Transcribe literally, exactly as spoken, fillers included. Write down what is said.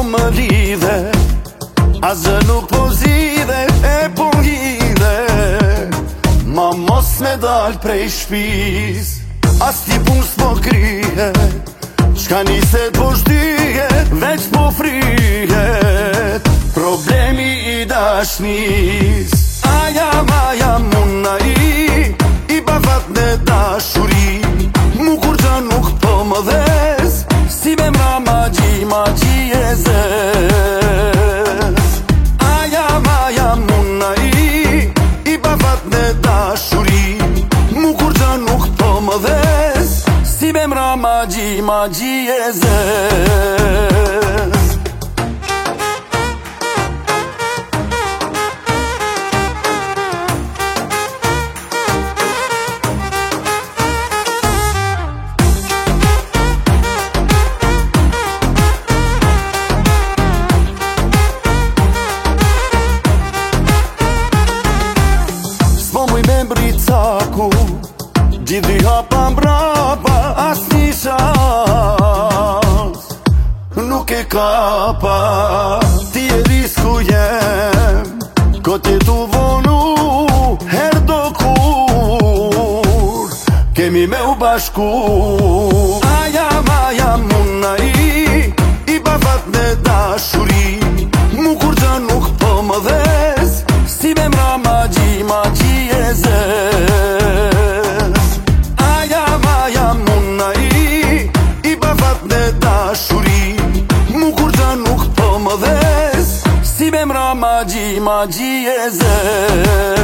më lidhe, asgjë nuk po zgjidhe, e po ngidhe. Ma mos me dal prej shpis, as ti pun s'po krije, çka niset po shtyhet, veç po frihet. Problemi i dashnis, aja maja muna i, i bafat në dashuri. Mu kur qa nuk po më dhez, si me mra magji, magji e zez. Aja maja muna i, i bafat në dashuri. Mu kur qa nuk po më dhez, si me mra magji, magji e zez. Caku, gjithi hapa mbrapa, as një shans nuk e kapa. Ti e risku jem, ko ti tu vonu, her do kur kemi me u bashku. Aja maja muna i, i bafat në dashuri. Mu kur qa nuk po më dhez, si me mra magji, magji e zez. Aja maja muna i, i bafat në dashuri. Mu kur qa nuk po më dhez, si me mra magji, magji e zez.